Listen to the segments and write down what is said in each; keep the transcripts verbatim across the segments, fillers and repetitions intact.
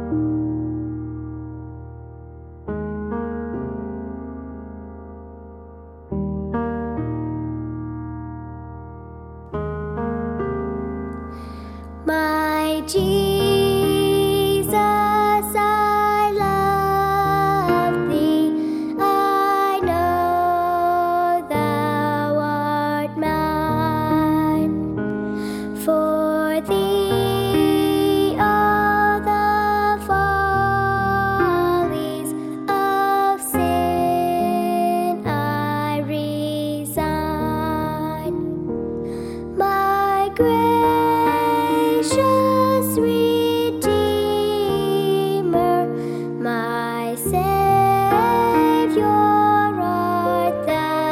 My Jesus, I love thee. I know thou art mine. For thee all the follies of sin I resign. My gracious Redeemer, my Savior art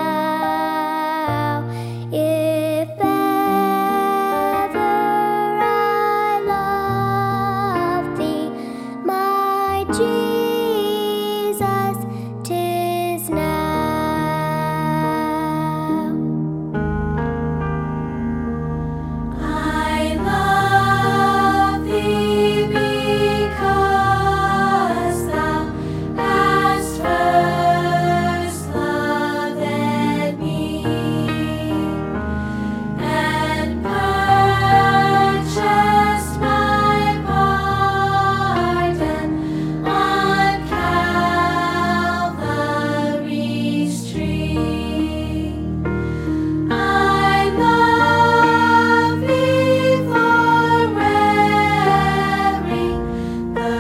thou. If ever I love thee, my Jesus, 'tis now. I love thee because thou hast first loved me, and purchased my pardon on Calvary's tree. I love thee for wearing the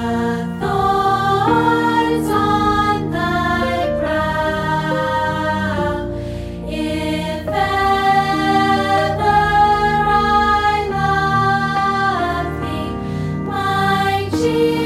thorns on thy brow. If ever I love thee, my Jesus,